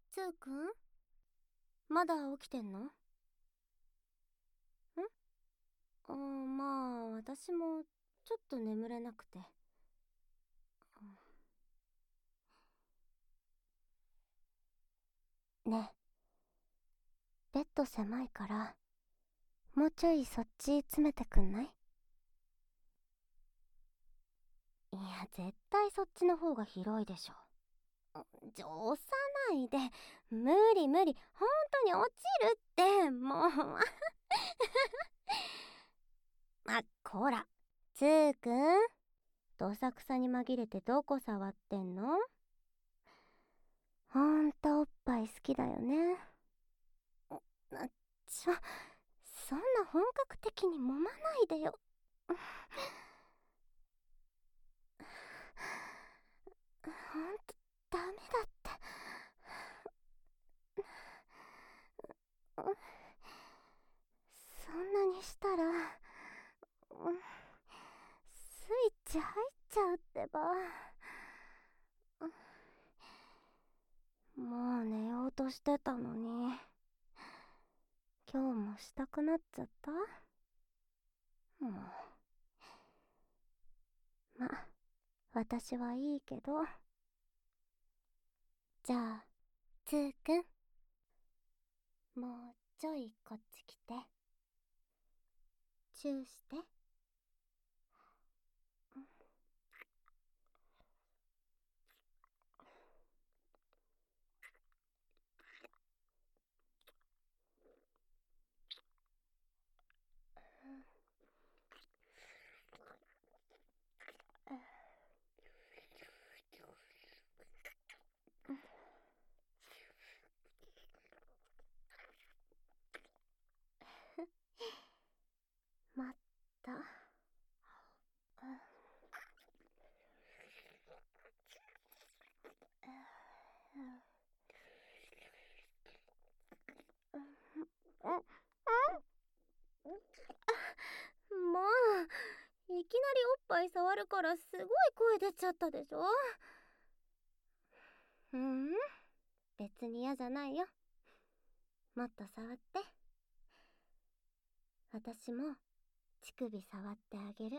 つーくん、まだ起きてんの？まあ私もちょっと眠れなくて。ねえ、ベッド狭いからもうちょいそっち詰めてくんない？いや、絶対そっちの方が広いでしょ。押さないで。無理無理、本当に落ちるってもう。こら、つーくん、どさくさに紛れてどこ触ってんの？ほんとおっぱい好きだよね。そんな本格的に揉まないでよ。ほんとダメだって。そんなにしたらスイッチ入っちゃうってば。もう寝ようとしてたのに、今日もしたくなっちゃった。もうま、私はいいけど。じゃあつーくん、もうちょいこっち来てチューして。まった。もういきなりおっぱい触るからすごい声出ちゃったでしょ。別に嫌じゃないよ。もっと触って。私も乳首触ってあげる。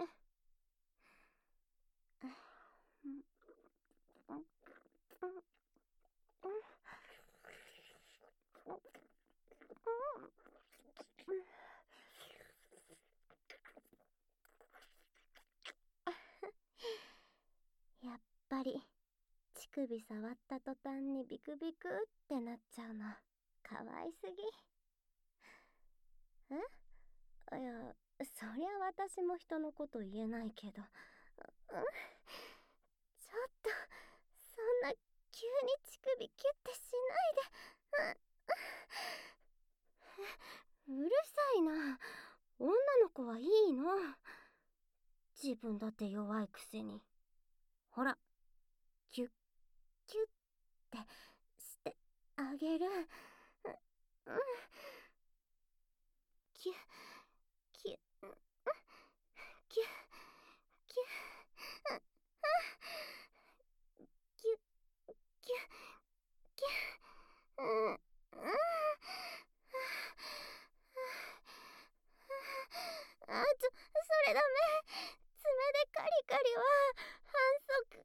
やっぱり乳首触った途端にビクビクってなっちゃうのかわいすぎ。いや、そりゃ私も人のこと言えないけど。ちょっとそんな急に乳首キュッてしないで。うるさいな。女の子はいいの。自分だって弱いくせに。ほら、キュッキュッってしてあげる。キュッキュッキュッキュッキュッキュッキュッ。それダメ。爪でカリカリは反則。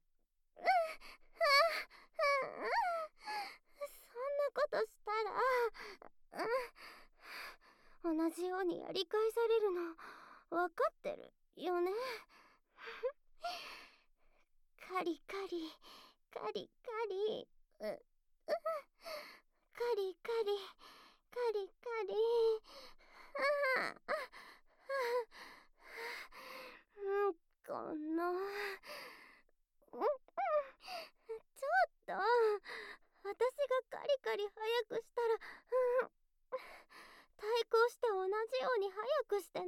そんなことしたら同じようにやり返されるの分かってるよね。カリカリカリカリカリカリカリカリ。このちょっと、私がカリカリ早くしたら対抗して同じように早くしてない？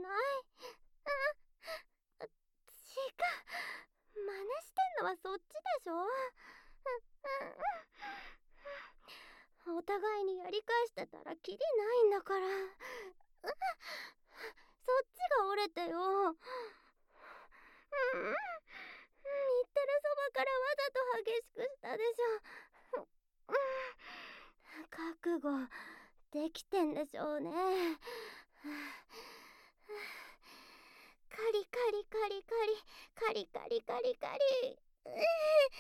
違う、真似してんのはそっちでしょ。お互いにやり返してたらキリないんだから。そっちが折れてよ。言ってるそばからわざと激しくしたでしょ。 覚悟できてんでしょうね。カリカリカリカリカリカリカリカリカリ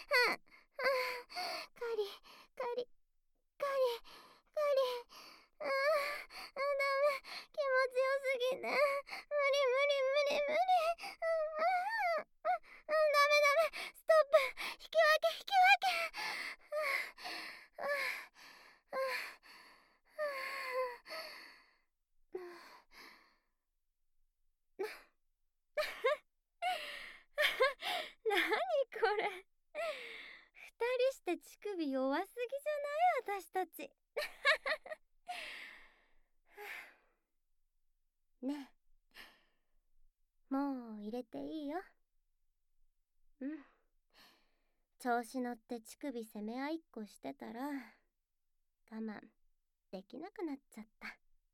カリカリカリダメ、気持ちよすぎて無理無理無理無理。ダメダメ、ストップ、引き分け引き分け。何これ、二人して乳首弱すぎじゃない？私たち。ねえ、もう入れていいよ。うん、調子乗って乳首攻め合いっこしてたら我慢できなくなっちゃった。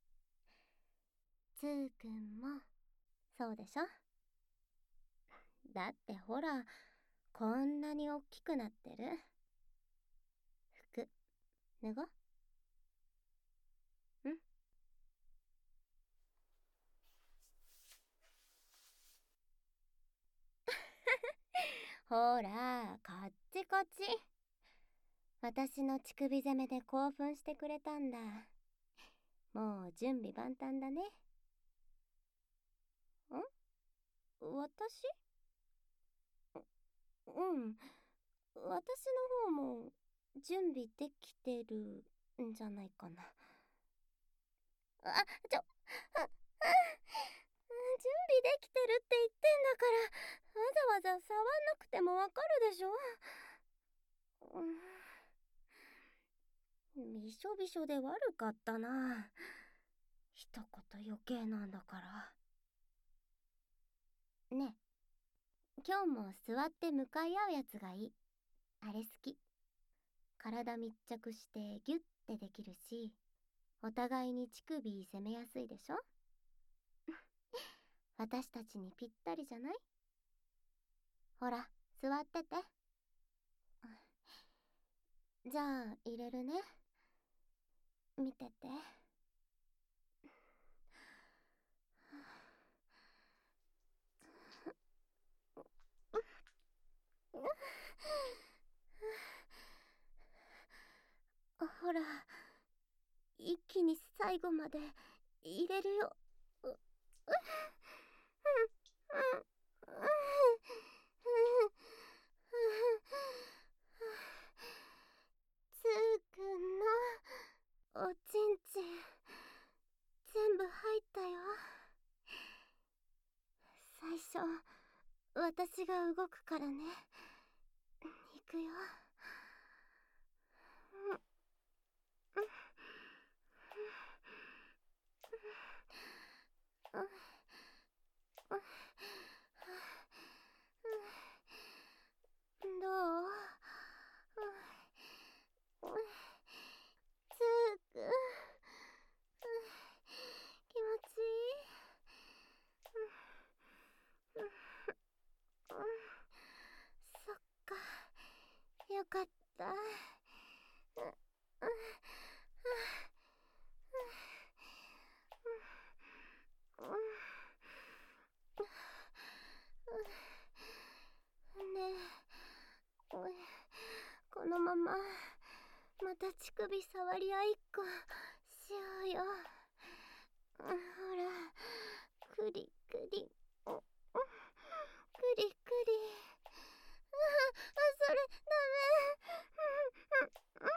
つーくんもそうでしょ？だってほら、こんなにおっきくなってる。服脱ご。ん？ほら、こっちこっち。私の乳首攻めで興奮してくれたんだ。もう準備万端だね。私？うん。私の方も準備できてるんじゃないかな。準備できてるって言ってんだから、わざわざ触んなくてもわかるでしょ。びしょびしょで悪かったな。一言余計なんだから。ねえ、今日も座って向かい合うやつがいい。あれ好き。体密着してギュッてできるし、お互いに乳首攻めやすいでしょ。私たちにぴったりじゃない？ほら、座ってて。じゃあ入れるね。見てて。ほら、一気に最後まで入れるよ。つーくんのおちんちん全部入ったよ。最初私が動くからね。いくよ。どう？つーくん、気持ちいい？そっか、よかった。ねえ、このまままた乳首触り合いっこしようよ。ほら、クリクリ、クリクリ。それダメ。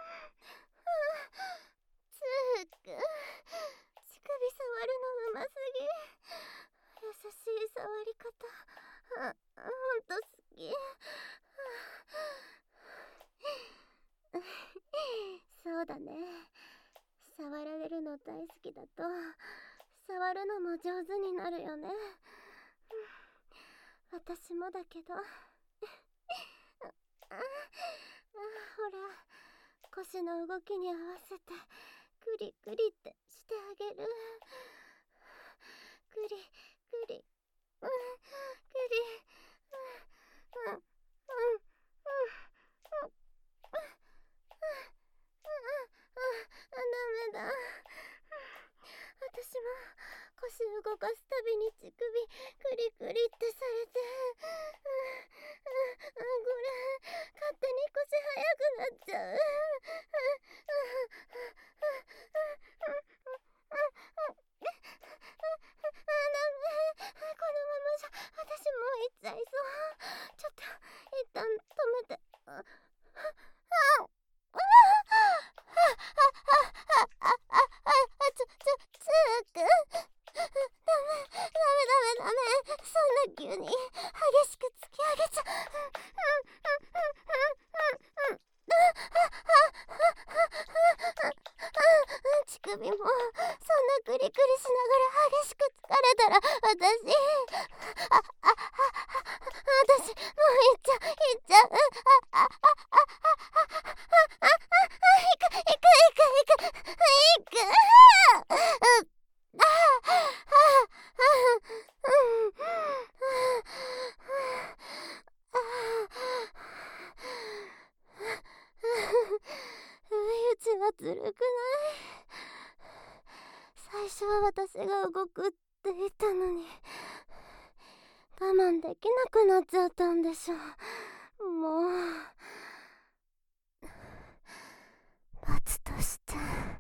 つーくん、乳首触るのうますぎ。優しい触り方、ほんと好き。そうだね。触られるの大好きだと触るのも上手になるよね。私もだけど。ほら、腰の動きに合わせてクリクリってしてあげる。クリクリ、クリ、 ずるくない？最初は私が動くって言ったのに、我慢できなくなっちゃったんでしょ。もう罰として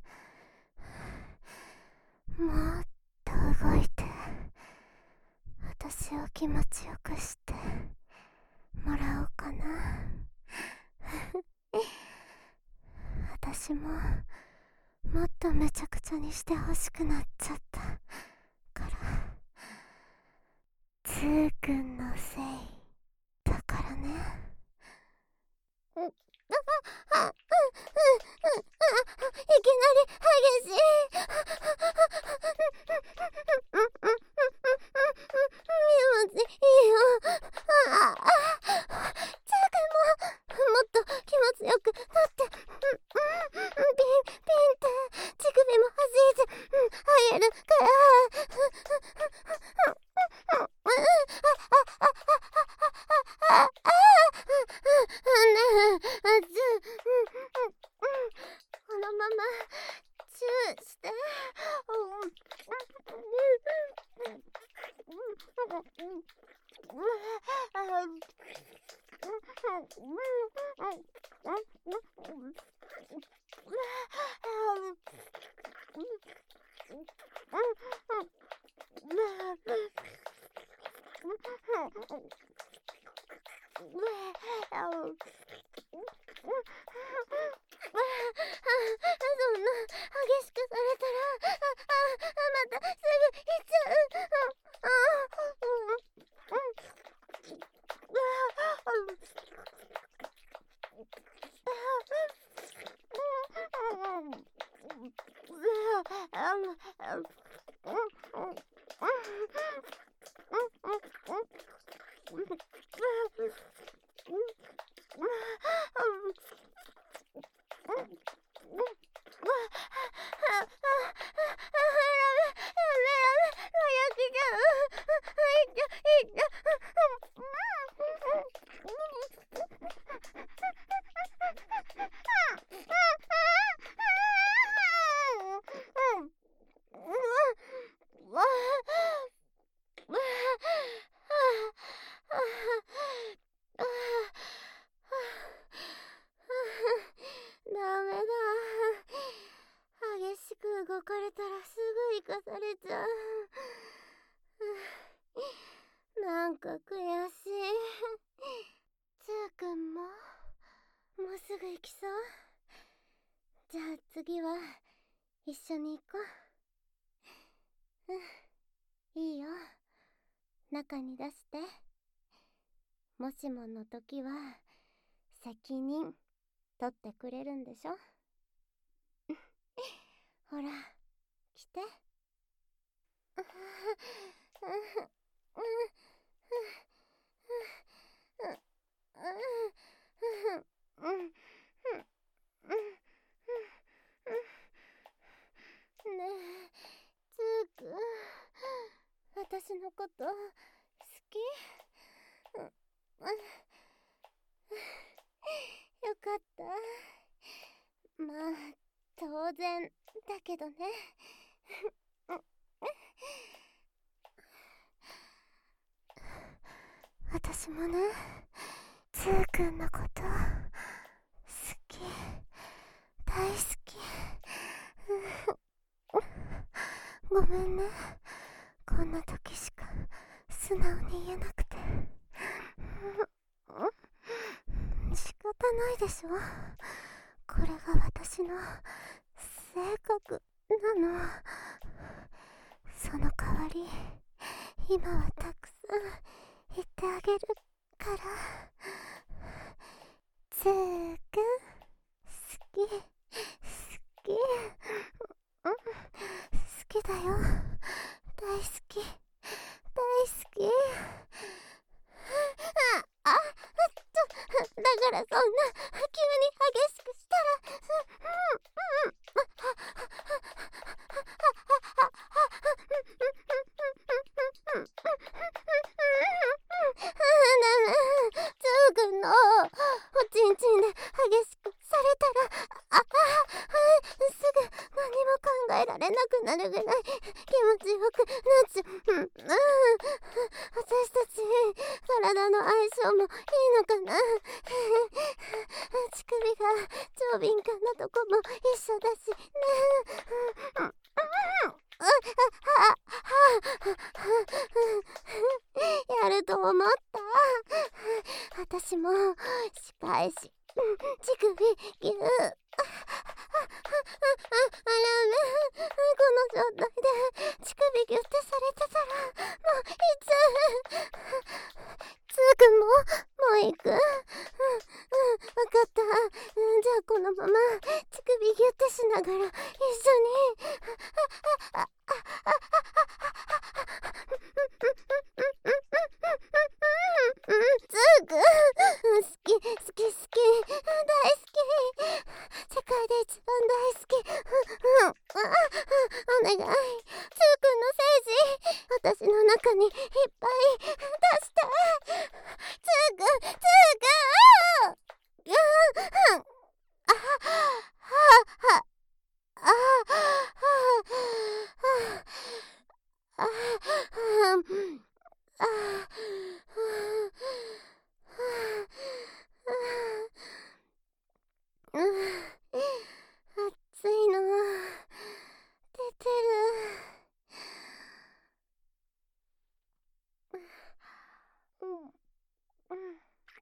もっと動いて私を気持ちよくしてもらおうかな。私ももっとめちゃくちゃにしてほしくなっちゃったから、つーくんのせいだからね。いきなり激しい。気持ちいいよ。つーくんももっと気持ちよくなって、ピンって乳首も弾いて入るから。このままチューして。そんな激しくされたら、またすぐ行っちゃう。ダメだ。激しく動かれたらすぐ生かされちゃう。なんか悔しい。つーくんももうすぐ行きそう？じゃあ次は一緒に行こう。いいよ、中に出して。もしもの時は責任取ってくれるんでしょ？ほら来て。ねえ、つーくん、私のこと好き？よかった。まあ当然だけどね。私もね、つーくんのこと好き、大好き。ごめんね、こんな時しか素直に言えなくて。仕方ないでしょ、これが私の性格なの。その代わり今はたくさん言ってあげるから。つーくん好き、好き、好きだよ、大好き、大好き。だからそんな急に激しくしたら、つーくんのおちんちんで激しくなるぐらい気持ちよくなっちゃう。私たち体の相性もいいのかな。乳首が超敏感なとこも一緒だしね。やると思った。私も仕返し乳首ぎゅー。あらね、この状態で乳首ギュってされてたらもういつーくんも行く。わかった。じゃあこのまま乳首ギュってしながら一緒につーくん、好き大好き、世界で一番大好き。お願い、つーくんの精子私の中にいっぱい出してつーくん熱いの出てる。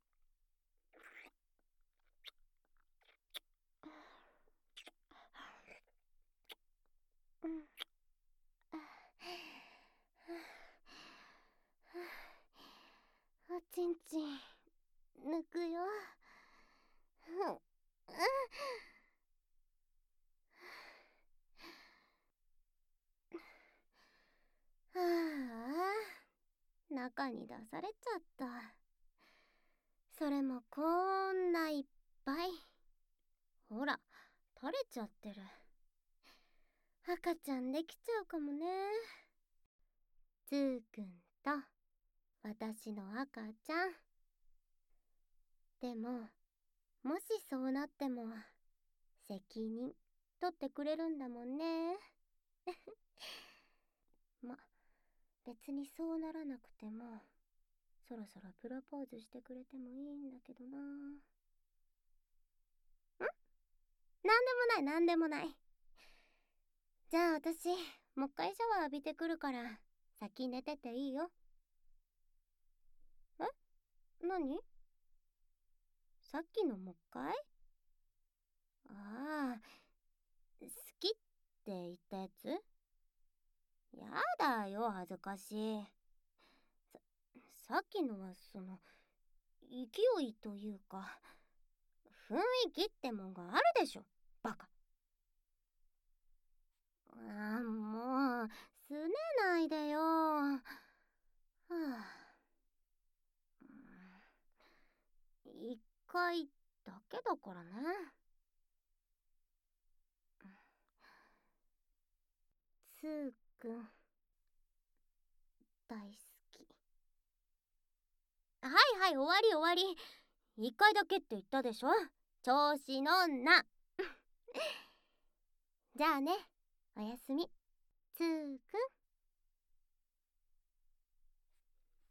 おちんちん抜くよ。はあ、中に出されちゃった。それもこんないっぱい。ほら、垂れちゃってる。赤ちゃんできちゃうかもね。つーくんと私の赤ちゃん。でも、もしそうなっても責任取ってくれるんだもんね。ま、別にそうならなくてもそろそろプロポーズしてくれてもいいんだけどな。なんでもない。じゃあ私もう一回シャワー浴びてくるから先寝てていいよ。何？さっきのもう一回？ああ、好きって言ったやつ？やだよ、恥ずかしい。さっきのは勢いというか雰囲気ってもんがあるでしょ、バカ。もうすねないでよ。はあ、一回だけだからね。つーくん大好き。はい終わり。一回だけって言ったでしょ、調子のんな。じゃあね、おやすみ。